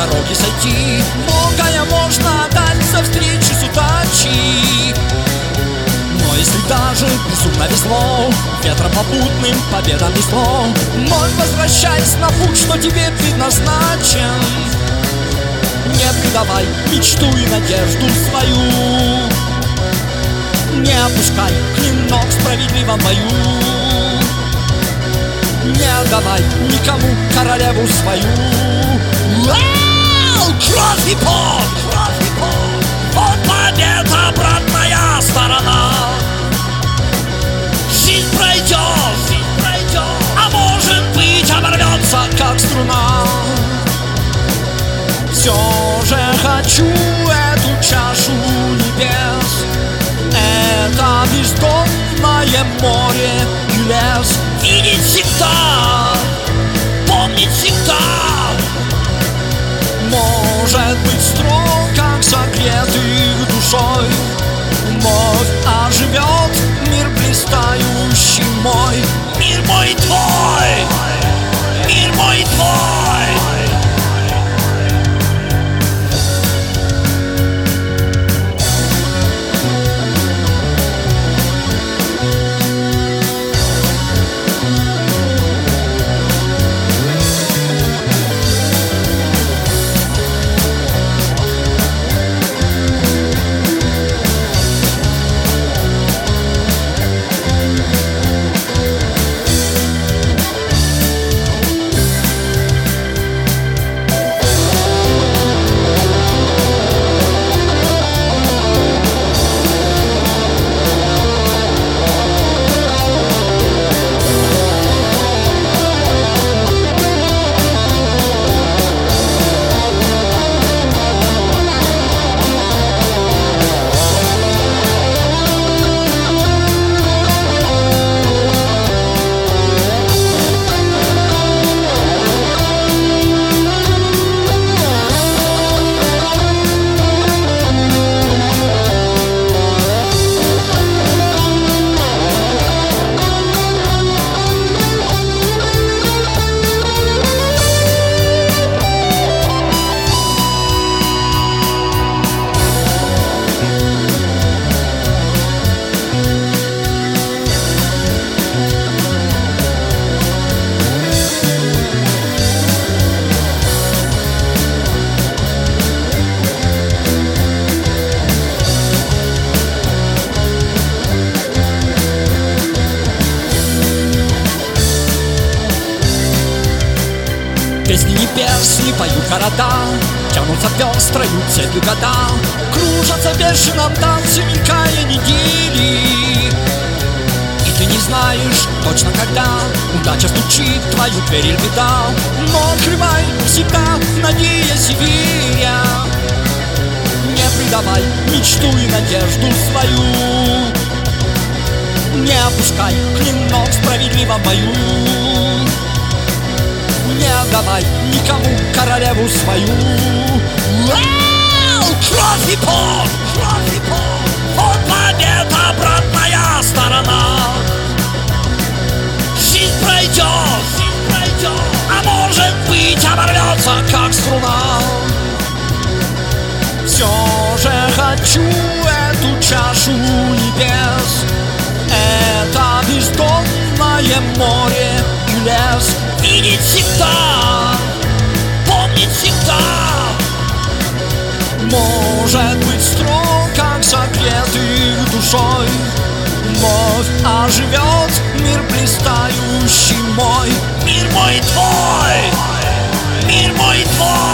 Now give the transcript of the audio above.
дороги сойти. Многое можно дать за встречи с удачей. Но если даже безумно везло, ветром попутным победам несло, вновь возвращайся на путь, что тебе предназначен. Не предавай мечту и надежду свою, не опускай клинок в справедливом бою. Не отдавай никому королеву свою. Кровь и пот, вот победа, обратная сторона. Жизнь пройдет, а может быть оборвется, как струна. Все же хочу эту чашу небес, это бездонное море и лес видеть всегда, помнить всегда. Может быть строг, как согретый душой, вновь оживет мир блистающий мой. Мир мой твой, мир мой твой. Песни небес не поют города, тянутся пестрою цепью года, кружатся в бешеном танце, мелькая недели. И ты не знаешь точно когда удача стучит в твою дверь или беда, но открывай всегда, надеясь и веря. Не предавай мечту и надежду свою, не опускай клинок в справедливом бою. Не отдавай никому королеву свою. Кровь и пот, вот победа, обратная сторона. Жизнь пройдет, а может быть оборвется, как струна. Все же хочу эту чашу небес, это бездонное море и лес видеть всегда, помнить всегда. Может быть строг, как согретый душой, вновь оживет мир блистающий мой. Мир мой твой, мир мой твой.